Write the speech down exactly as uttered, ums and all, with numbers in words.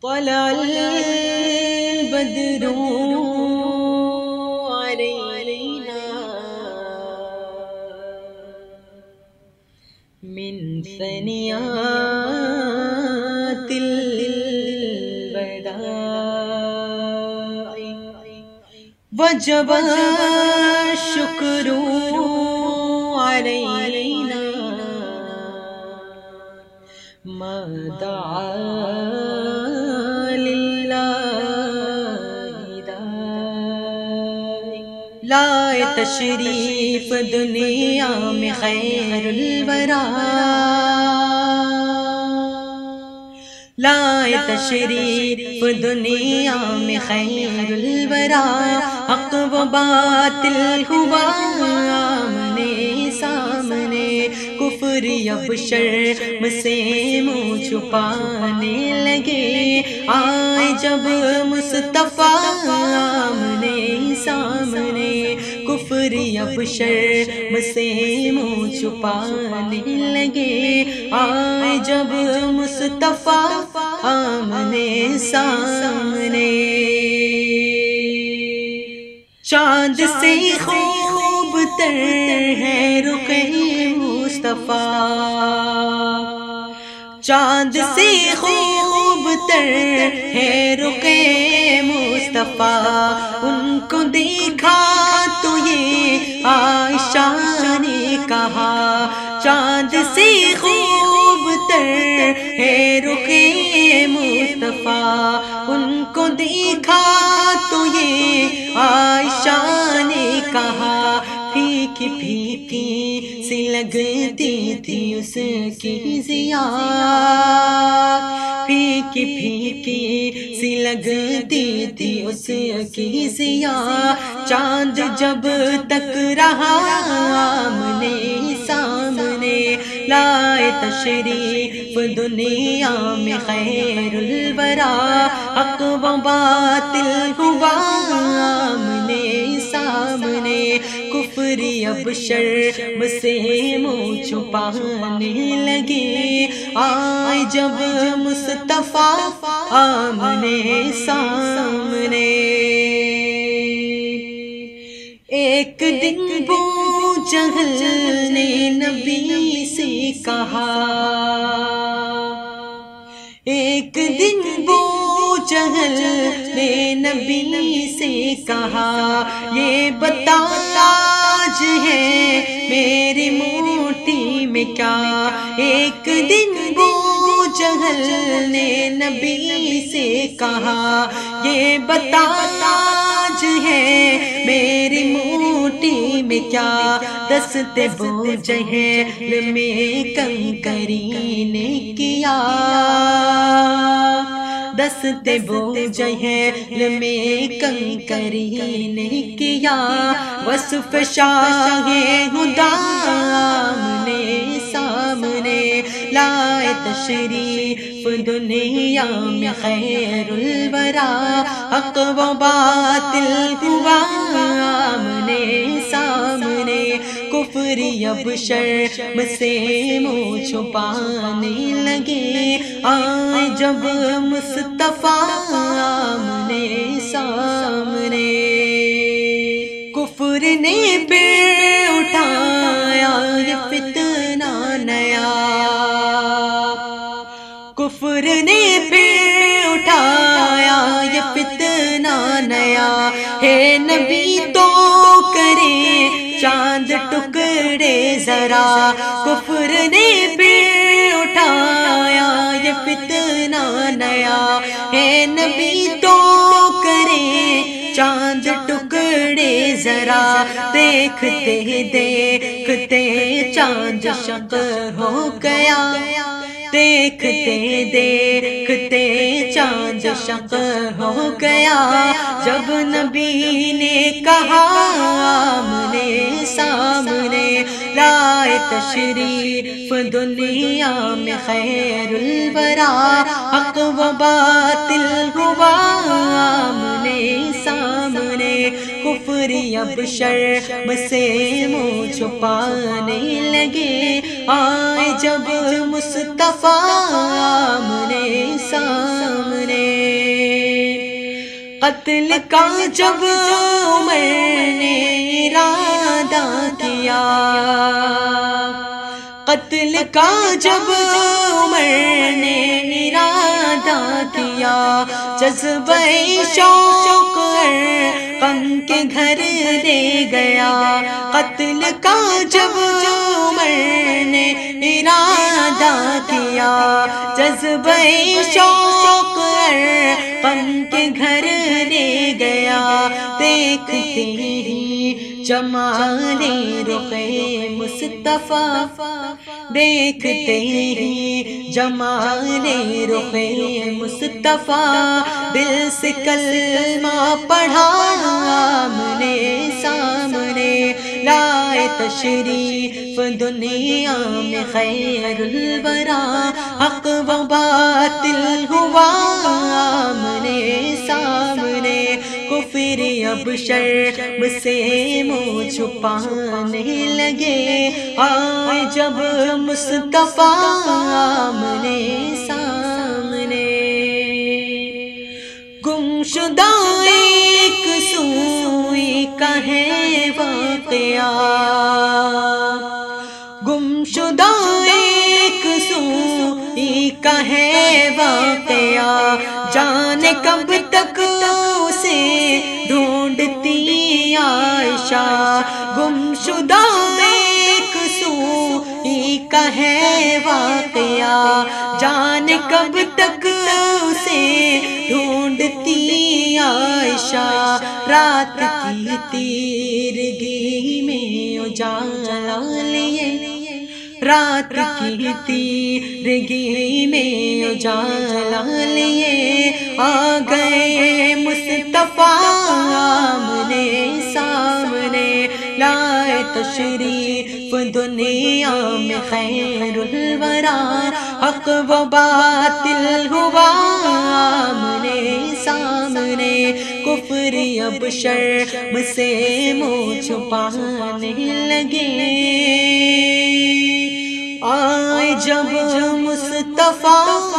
طلع البدر علينا من ثنيات الوداع وجب الشكر علينا ما دعا لائے تشریف دنیا میں خیر الورا، لائے تشریف دنیا میں خیر الورا، حق و باطل ہوا آمنے سامنے، کفر اب شرم سے منہ چھپانے لگے، آئے جب مصطفیٰ آمنے سامنے، کفر اب شرم سے منہ چھپانے لگے، آئے جب مصطفیٰ آمنے سامنے۔ چاند سے خوب تر ہے رخ مصطفیٰ، چاند سے خوب تر ہے رخ مصطفیٰ، ان کو دیکھا تو یہ عائشہ نے کہا، چاند سے خوب تر ہے رخ مصطفیٰ، ان کو دیکھا تو یہ عائشہ نے کہا، پھیکی پھیکی سی لگتی تھی اس کی ضیا، پھیکی پھیکی سی لگتی تھی اس کی ضیا، چاند جب تک رہا آمنے سامنے، لائے تشریف دنیا میں خیر الورا، حق و باطل ہوا آمنے سامنے، کفر اب شرم سے منہ چھپانے لگے، آئے جب مصطفیٰ آمنے سامنے۔ ایک دن بو جہل نے نبی سے کہا، ایک دن بو جہل نے نبی سے کہا، یہ بتا تاج ہے میری موٹی میں کیا، ایک دن بو جہل نے نبی سے کہا، یہ بتا تاج ہے میری موٹی میں کیا، دست بو جہل میں کنکری نے کیا، دست بو جہل میں کنکری نے کیا، وصف شاہ ہدا آمنے سامنے، لائے تشریف دنیا میں خیر الورا، حق و باطل ہوا آمنے سامنے، کفر اب شرم سے منہ چھپانے لگے، آئے جب مصطفیٰ آمنے سامنے، کفر نے پھر اٹھایا یہ فتنہ نیا، کفر نے پھر اٹھایا یہ فتنہ نیا، ہے نبی تو کرے چاند ٹکڑے ذرا، کفر نے پھر اٹھایا یہ فتنہ نیا، ہے نبی تو کرے چاند ٹکڑے ذرا، دیکھتے دیکھتے چاند شق ہو گیا، دیکھتے دیکھتے چاند شق ہو گیا، جب نبی نے کہا آمنے سامنے، لائے تشریف دنیا میں خیر الورا، حق و باطل ہوا آمنے سامنے، کفر اب شرم سے منہ چھپانے لگے، آئے جب مصطفیٰ آمنے سامنے۔ قتل کا جب عمر نے ارادہ کیا، قتل کا جب عمر نے ارادہ کیا، جذبہ شوق غم کے گھر لے گیا، قتل کا جب عمر نے ارادہ کیا، جذبہ شوق غم کے گھر لے گیا، دیکھتے ہی جمال رخ مصطفیٰ، دیکھتے ہی جمال رخ مصطفیٰ، دل سے کلمہ پڑھا آمنے سامنے، لائے تشریف دنیا میں خیر الورا، حق و باطل ہوا آمنے سامنے، کفر اب شرم سے منہ چھپانے لگے، آئے جب مصطفیٰ آمنے سامنے، گمشدہ ایک سوئی کا ہے واقعہ، گمشدہ ایک سوئی کا ہے واقعہ، جانے کب تک اسے ڈھونڈتی عائشہ، گمشدہ ایک سوئی کا ہے واقعہ، جانے کب تک اسے ڈھونڈتی عائشہ، رات کی تیرگی میں اجالا لیے، رات کی تیرگی میں اجالا لیے، آ گئے مصطفیٰ آمنے سامنے، لائے تشریف دنیا میں خیر الورا، حق و باطل ہوا آمنے سامنے، کفر اب شرم سے منہ چھپانے لگے، آئے جب مصطفیٰ